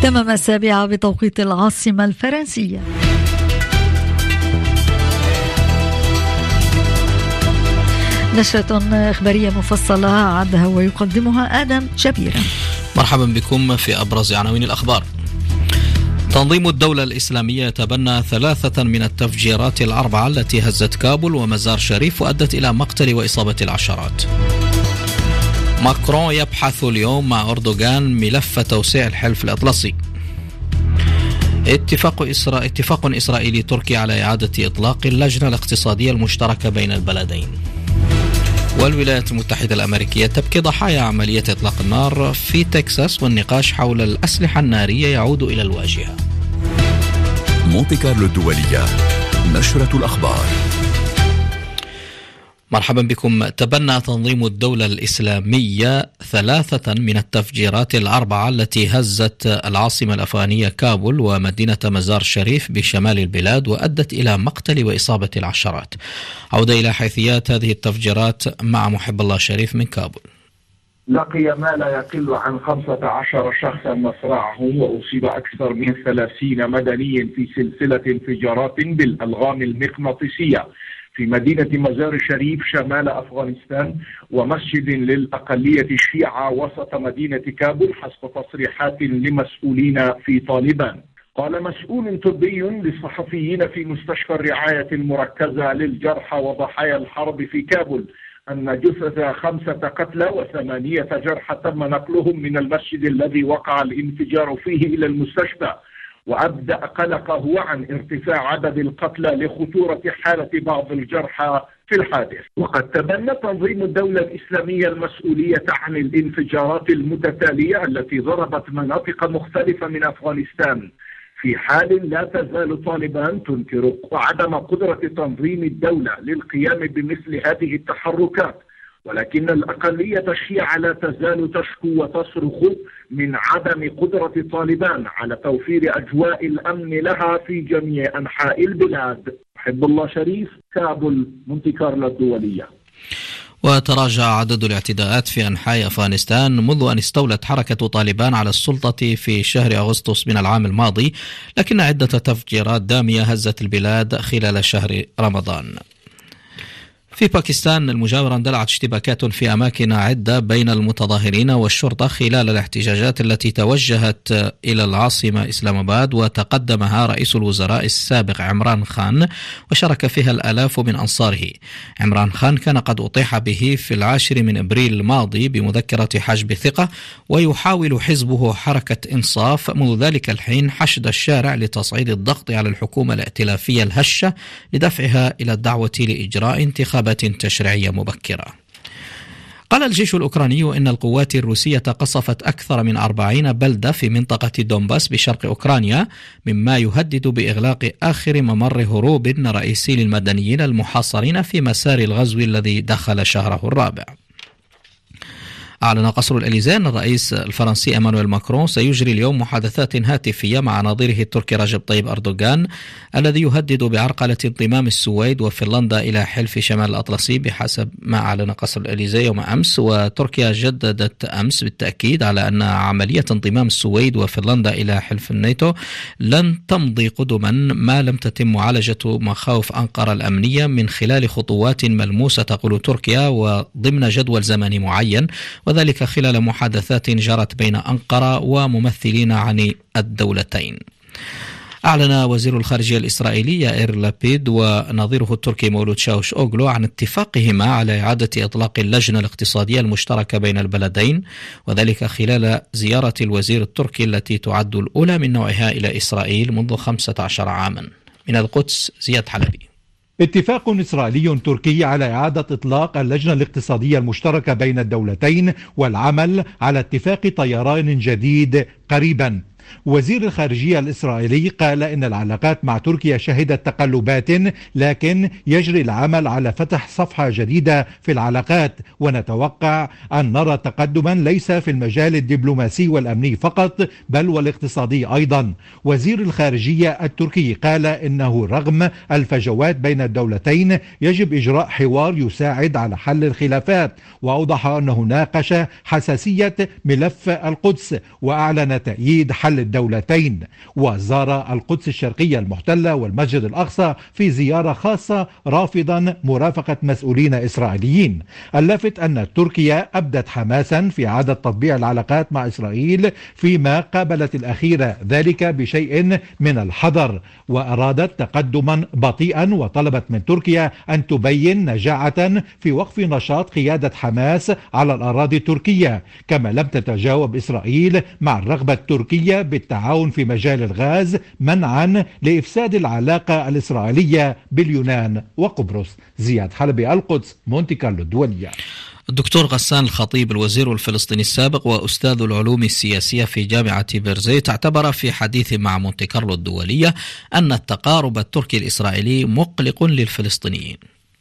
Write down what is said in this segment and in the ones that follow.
تمام 7 بتوقيت العاصمة الفرنسية. نشرة إخبارية مفصلة عدها ويقدمها آدم شبيرة. مرحبا بكم في أبرز عناوين الأخبار. تنظيم الدولة الإسلامية يتبنى 3 من التفجيرات ال4 التي هزت كابول ومزار شريف وأدت إلى مقتل وإصابة العشرات. ماكرون يبحث اليوم مع أردوغان ملف توسيع الحلف الأطلسي. اتفاق إسرائيلي تركي على إعادة إطلاق اللجنة الاقتصادية المشتركة بين البلدين. والولايات المتحدة الأمريكية تبكي ضحايا عملية إطلاق النار في تكساس، والنقاش حول الأسلحة النارية يعود إلى الواجهة. مونتي كارلو الدولية، نشرة الأخبار. مرحبا بكم. تبنى تنظيم الدولة الإسلامية 3 من التفجيرات ال4 التي هزت العاصمة الأفغانية كابول ومدينة مزار شريف بشمال البلاد وأدت إلى مقتل وإصابة العشرات. عودة إلى حيثيات هذه التفجيرات مع محب الله شريف من كابول. لقي ما لا يقل عن 15 شخصا مصرعهم وأصيب أكثر من 30 مدنيا في سلسلة انفجارات بالألغام المغناطيسية في مدينة مزار شريف شمال أفغانستان ومسجد للأقلية الشيعة وسط مدينة كابول، حسب تصريحات لمسؤولين في طالبان. قال مسؤول طبي للصحفيين في مستشفى الرعاية المركزة للجرحى وضحايا الحرب في كابول أن جثث 5 قتلى و8 جرحى تم نقلهم من المسجد الذي وقع الانفجار فيه إلى المستشفى، وأبدأ قلقه عن ارتفاع عدد القتلى لخطورة حالة بعض الجرحى في الحادث. وقد تبنى تنظيم الدولة الإسلامية المسؤولية عن الانفجارات المتتالية التي ضربت مناطق مختلفة من أفغانستان، في حال لا تزال طالبان تنكر عدم قدرة تنظيم الدولة للقيام بمثل هذه التحركات، ولكن الأقلية الشيعة لا تزال تشكو وتصرخ من عدم قدرة طالبان على توفير أجواء الأمن لها في جميع أنحاء البلاد. محب الله شريف، كابول، مونتي كارلو الدولية. وتراجع عدد الاعتداءات في أنحاء أفغانستان منذ أن استولت حركة طالبان على السلطة في شهر أغسطس من العام الماضي، لكن عدة تفجيرات دامية هزت البلاد خلال شهر رمضان. في باكستان المجاورة اندلعت اشتباكات في أماكن عدة بين المتظاهرين والشرطة خلال الاحتجاجات التي توجهت إلى العاصمة إسلام آباد وتقدمها رئيس الوزراء السابق عمران خان، وشارك فيها الآلاف من أنصاره. عمران خان كان قد أطيح به في 10 من أبريل الماضي بمذكرة حجب ثقة، ويحاول حزبه حركة إنصاف منذ ذلك الحين حشد الشارع لتصعيد الضغط على الحكومة الائتلافية الهشة لدفعها إلى الدعوة لإجراء انتخابات تشريعية مبكرة. قال الجيش الأوكراني إن القوات الروسية قصفت أكثر من 40 بلدة في منطقة دونباس بشرق أوكرانيا، مما يهدد بإغلاق آخر ممر هروب رئيسي للمدنيين المحاصرين في مسار الغزو الذي دخل شهره الرابع. أعلن قصر الإليزيه أن الرئيس الفرنسي إيمانويل ماكرون سيجري اليوم محادثات هاتفية مع نظيره التركي رجب طيب أردوغان الذي يهدد بعرقلة انضمام السويد وفنلندا إلى حلف شمال الأطلسي بحسب ما أعلن قصر الإليزيه يوم أمس. وتركيا جددت أمس بالتأكيد على أن عملية انضمام السويد وفنلندا إلى حلف الناتو لن تمضي قدما ما لم تتم معالجة مخاوف أنقرة الأمنية من خلال خطوات ملموسة، تقول تركيا، وضمن جدول زمني معين، وذلك خلال محادثات جرت بين أنقرة وممثلين عن الدولتين. أعلن وزير الخارجية الإسرائيلي يائير لابيد ونظيره التركي مولود شاوش أوغلو عن اتفاقهما على إعادة إطلاق اللجنة الاقتصادية المشتركة بين البلدين، وذلك خلال زيارة الوزير التركي التي تعد الأولى من نوعها إلى إسرائيل منذ 15 عاما. من القدس زياد حلبي. اتفاق إسرائيلي تركي على إعادة إطلاق اللجنة الاقتصادية المشتركة بين الدولتين والعمل على اتفاق طيران جديد قريبا. وزير الخارجية الإسرائيلي قال إن العلاقات مع تركيا شهدت تقلبات، لكن يجري العمل على فتح صفحة جديدة في العلاقات، ونتوقع أن نرى تقدما ليس في المجال الدبلوماسي والأمني فقط بل والاقتصادي أيضا. وزير الخارجية التركي قال إنه رغم الفجوات بين الدولتين يجب إجراء حوار يساعد على حل الخلافات، وأوضح أنه ناقش حساسية ملف القدس، وأعلن تأييد حل الدولتين. وزار القدس الشرقية المحتلة والمسجد الأقصى في زيارة خاصة رافضا مرافقة مسؤولين إسرائيليين. اللافت أن تركيا أبدت حماسا في إعادة تطبيع العلاقات مع إسرائيل، فيما قابلت الأخيرة ذلك بشيء من الحذر، وأرادت تقدما بطيئا، وطلبت من تركيا أن تبين نجاعة في وقف نشاط قيادة حماس على الأراضي التركية، كما لم تتجاوب إسرائيل مع الرغبة التركية بالتعاون في مجال الغاز منعا لإفساد العلاقة الإسرائيلية باليونان وقبرص. زياد حلبي، القدس، مونتي كارلو الدولية. الدكتور غسان الخطيب الوزير الفلسطيني السابق وأستاذ العلوم السياسية في جامعة بيرزيت اعتبر في حديث مع مونتي كارلو الدولية أن التقارب التركي الإسرائيلي مقلق للفلسطينيين.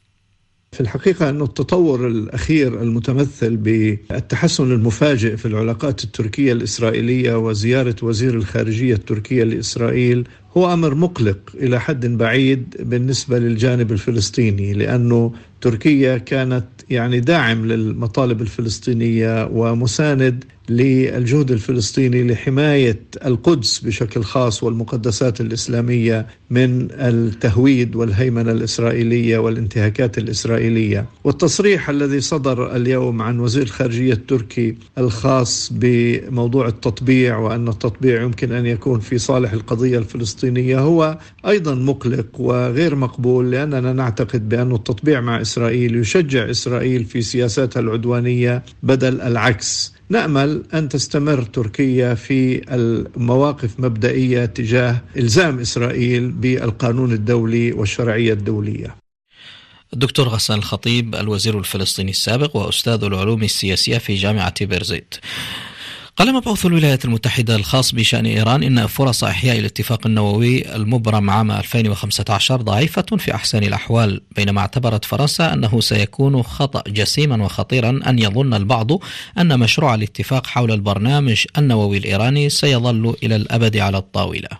في الحقيقة أن التطور الأخير المتمثل بالتحسن المفاجئ في العلاقات التركية الإسرائيلية وزيارة وزير الخارجية التركية لإسرائيل هو أمر مقلق إلى حد بعيد بالنسبة للجانب الفلسطيني، لأنه تركيا كانت داعم للمطالب الفلسطينية ومساند للجهد الفلسطيني لحماية القدس بشكل خاص والمقدسات الإسلامية من التهويد والهيمنة الإسرائيلية والانتهاكات الإسرائيلية. والتصريح الذي صدر اليوم عن وزير الخارجية التركي الخاص بموضوع التطبيع وأن التطبيع يمكن أن يكون في صالح القضية الفلسطينية هو أيضا مقلق وغير مقبول، لأننا نعتقد بأن التطبيع مع إسرائيل يشجع إسرائيل في سياساتها العدوانية بدل العكس. نأمل أن تستمر تركيا في المواقف مبدئية تجاه إلزام إسرائيل بالقانون الدولي والشرعية الدولية. الدكتور غسان الخطيب الوزير الفلسطيني السابق وأستاذ العلوم السياسية في جامعة بيرزيت. قال مبعوث الولايات المتحدة الخاص بشأن إيران إن فرص إحياء الاتفاق النووي المبرم عام 2015 ضعيفة في أحسن الأحوال، بينما اعتبرت فرنسا أنه سيكون خطأ جسيما وخطيرا أن يظن البعض أن مشروع الاتفاق حول البرنامج النووي الإيراني سيظل إلى الأبد على الطاولة.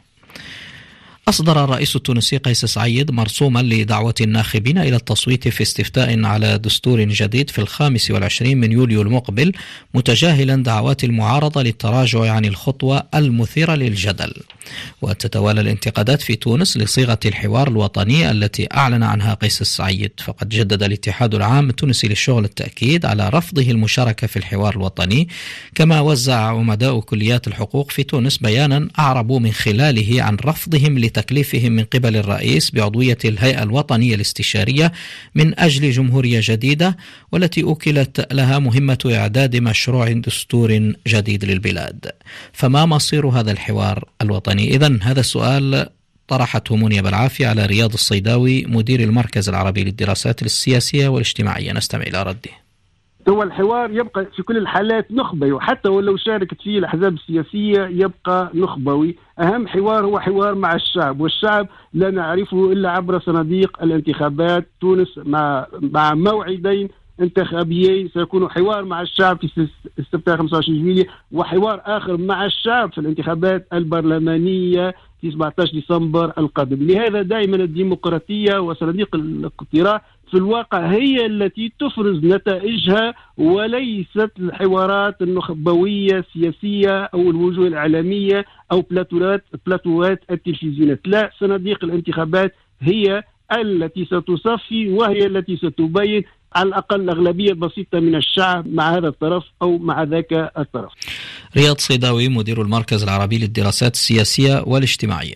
أصدر الرئيس التونسي قيس سعيد مرسوما لدعوة الناخبين إلى التصويت في استفتاء على دستور جديد في 25 من يوليو المقبل، متجاهلا دعوات المعارضة للتراجع عن الخطوة المثيرة للجدل. وتتوالى الانتقادات في تونس لصيغة الحوار الوطني التي أعلن عنها قيس السعيد، فقد جدد الاتحاد العام التونسي للشغل التأكيد على رفضه المشاركة في الحوار الوطني، كما وزع عمداء كليات الحقوق في تونس بيانا أعربوا من خلاله عن رفضهم لتكليفهم من قبل الرئيس بعضوية الهيئة الوطنية الاستشارية من أجل جمهورية جديدة، والتي أوكلت لها مهمة إعداد مشروع دستور جديد للبلاد. فما مصير هذا الحوار الوطني؟ إذن هذا السؤال طرحته منيا بالعافية على رياض الصيداوي مدير المركز العربي للدراسات السياسية والاجتماعية. نستمع إلى رده. هو الحوار يبقى في كل الحالات نخبوي، وحتى ولو شاركت فيه الأحزاب السياسية يبقى نخبوي. أهم حوار هو حوار مع الشعب، والشعب لا نعرفه إلا عبر صناديق الانتخابات. تونس مع موعدين انتخابيين، سيكون حوار مع الشعب في استفتاء 25 يوليو، وحوار آخر مع الشعب في الانتخابات البرلمانية في 17 ديسمبر القادم. لهذا دائما الديمقراطية وصناديق الاقتراع في الواقع هي التي تفرز نتائجها، وليست الحوارات النخبوية السياسية أو الوجوه الإعلامية أو بلاتوات التلفزيونات. لا، صناديق الانتخابات هي التي ستصفي وهي التي ستبين على الأقل أغلبية بسيطة من الشعب مع هذا الطرف أو مع ذاك الطرف. رياض صيداوي مدير المركز العربي للدراسات السياسية والاجتماعية.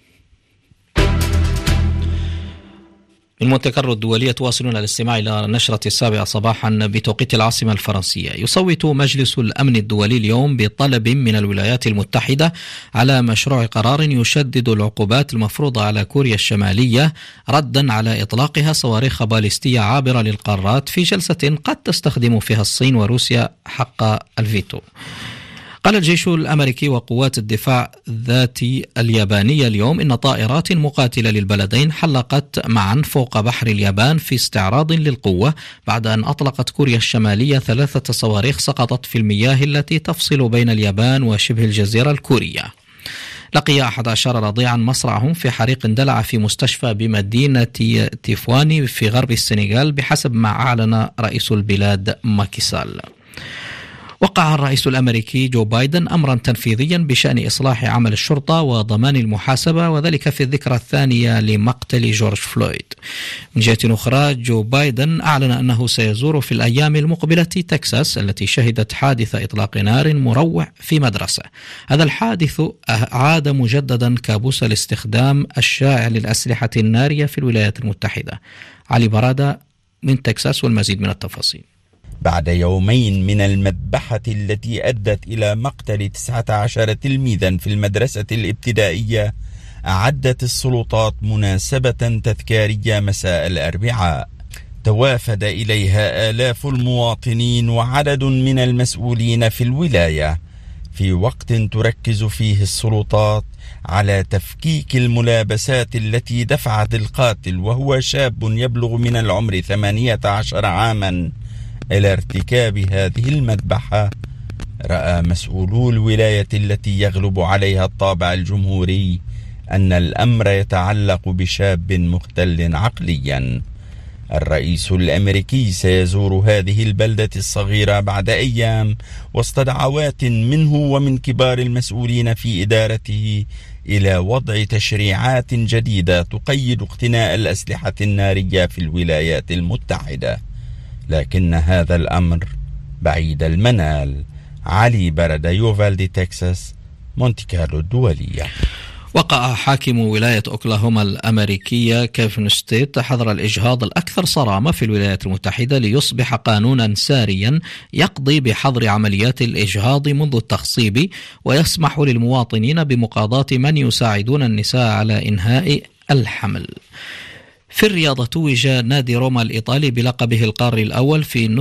من مونتي كارلو الدولية تواصلون الاستماع إلى نشرة 7 صباحا بتوقيت العاصمة الفرنسية. يصوت مجلس الأمن الدولي اليوم بطلب من الولايات المتحدة على مشروع قرار يشدد العقوبات المفروضة على كوريا الشمالية ردا على إطلاقها صواريخ باليستية عابرة للقارات في جلسة قد تستخدم فيها الصين وروسيا حق الفيتو. قال الجيش الأمريكي وقوات الدفاع الذاتي اليابانية اليوم إن طائرات مقاتلة للبلدين حلقت معا فوق بحر اليابان في استعراض للقوة بعد أن أطلقت كوريا الشمالية 3 صواريخ سقطت في المياه التي تفصل بين اليابان وشبه الجزيرة الكورية. لقي 11 رضيعا مصرعهم في حريق اندلع في مستشفى بمدينة تيفواني في غرب السنغال بحسب ما أعلن رئيس البلاد ماكي سال. وقع الرئيس الأمريكي جو بايدن أمرا تنفيذيا بشأن إصلاح عمل الشرطة وضمان المحاسبة، وذلك في الذكرى الثانية لمقتل جورج فلويد. من جهة أخرى، جو بايدن أعلن أنه سيزور في الأيام المقبلة تكساس التي شهدت حادث إطلاق نار مروع في مدرسة. هذا الحادث عاد مجددا كابوس الاستخدام الشائع للأسلحة النارية في الولايات المتحدة. علي برادة من تكساس والمزيد من التفاصيل. بعد يومين من المذبحة التي أدت إلى مقتل 19 تلميذا في المدرسة الابتدائية، أعدت السلطات مناسبة تذكارية مساء الأربعاء توافد إليها آلاف المواطنين وعدد من المسؤولين في الولاية، في وقت تركز فيه السلطات على تفكيك الملابسات التي دفعت القاتل، وهو شاب يبلغ من العمر 18 عاما، إلى ارتكاب هذه المذبحة. رأى مسؤولو الولاية التي يغلب عليها الطابع الجمهوري أن الأمر يتعلق بشاب مختل عقليا. الرئيس الأمريكي سيزور هذه البلدة الصغيرة بعد أيام وسط دعوات منه ومن كبار المسؤولين في إدارته إلى وضع تشريعات جديدة تقيد اقتناء الأسلحة النارية في الولايات المتحدة، لكن هذا الأمر بعيد المنال. علي برادة، يوفالدي، تكساس، مونتي كارلو الدولية. وقع حاكم ولاية أوكلاهوما الأمريكية كيفن ستيت حظر الإجهاض الأكثر صرامة في الولايات المتحدة ليصبح قانونا ساريا يقضي بحظر عمليات الإجهاض منذ التخصيب، ويسمح للمواطنين بمقاضاة من يساعدون النساء على إنهاء الحمل. في الرياضة، توج نادي روما الإيطالي بلقبه القاري الأول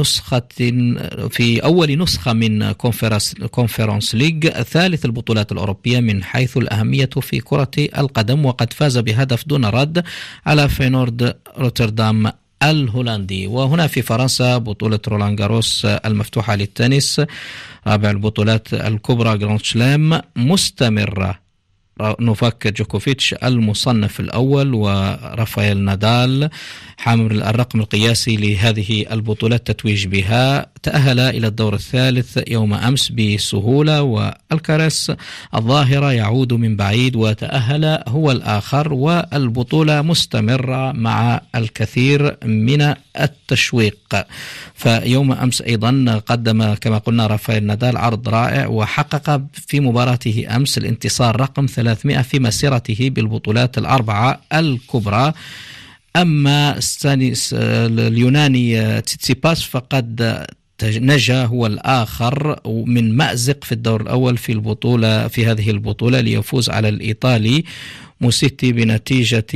في أول نسخة من كونفرنس ليج، ثالث البطولات الأوروبية من حيث الأهمية في كرة القدم، وقد فاز بهدف دون رد على فينورد روتردام الهولندي. وهنا في فرنسا، بطولة رولان جاروس المفتوحة للتنس، رابع البطولات الكبرى جراند سلام، مستمرة. نوفاك جوكوفيتش المصنف الأول ورافائيل نادال حامل الرقم القياسي لهذه البطولات تتويج بها تأهل إلى الدور الثالث يوم أمس بسهولة، والكاريس الظاهرة يعود من بعيد وتأهل هو الآخر، والبطولة مستمرة مع الكثير من التشويق. فيوم أمس أيضا قدم كما قلنا رافائيل نادال عرض رائع، وحقق في مباراته أمس الانتصار رقم 300 في مسيرته بالبطولات الأربعة الكبرى. أما اليوناني تسيباس فقد نجا هو الآخر من مأزق في الدور الأول في هذه البطولة ليفوز على الإيطالي موسيتي بنتيجة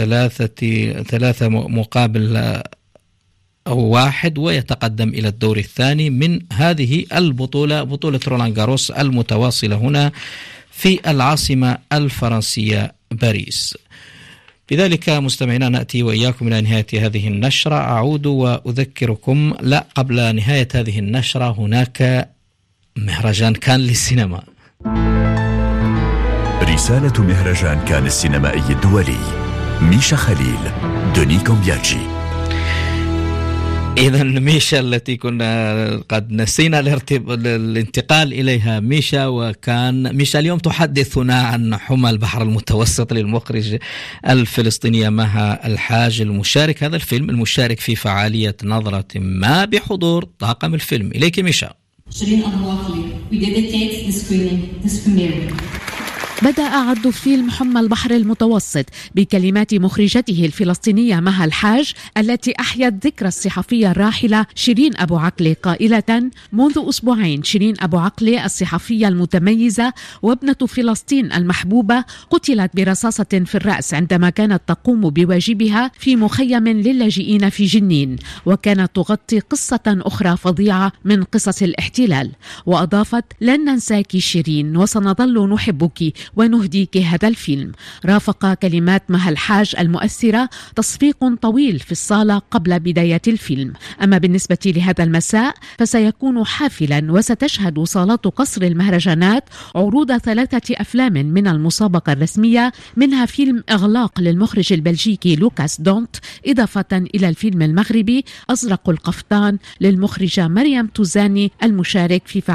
3 مقابل 1، ويتقدم إلى الدور الثاني من هذه البطولة، بطولة رولان جاروس المتواصلة هنا في العاصمة الفرنسية باريس. بذلك مستمعينا نأتي وإياكم إلى نهاية هذه النشرة. أعود وأذكركم قبل نهاية هذه النشرة هناك مهرجان كان للسينما. رسالة مهرجان كان السينمائي الدولي، ميشا خليل، دوني كومبياتشي. إذا ميشا التي كنا قد نسينا الانتقال إليها، وكان ميشا اليوم تحدثنا عن حمى البحر المتوسط للمخرج الفلسطينية مها الحاج، المشارك هذا الفيلم المشارك في فعالية نظرة ما بحضور طاقم الفيلم. إليك ميشا. بدأ عرض فيلم حمى البحر المتوسط بكلمات مخرجته الفلسطينية مها الحاج، التي أحيت ذكرى الصحفية الراحلة شيرين أبو عقلة قائلة: منذ أسبوعين شيرين أبو عقلة الصحفية المتميزة وابنة فلسطين المحبوبة قتلت برصاصة في الرأس عندما كانت تقوم بواجبها في مخيم للاجئين في جنين، وكانت تغطي قصة أخرى فظيعة من قصص الاحتلال. وأضافت: لن ننساك شيرين وسنظل نحبك ونهديك هذا الفيلم. رافق كلمات مها الحاج المؤثرة تصفيق طويل في الصالة قبل بداية الفيلم. أما بالنسبة لهذا المساء فسيكون حافلا، وستشهد صالات قصر المهرجانات عروض 3 أفلام من المسابقة الرسمية، منها فيلم إغلاق للمخرج البلجيكي لوكاس دونت، إضافة إلى الفيلم المغربي أزرق القفطان للمخرجة مريم توزاني المشارك في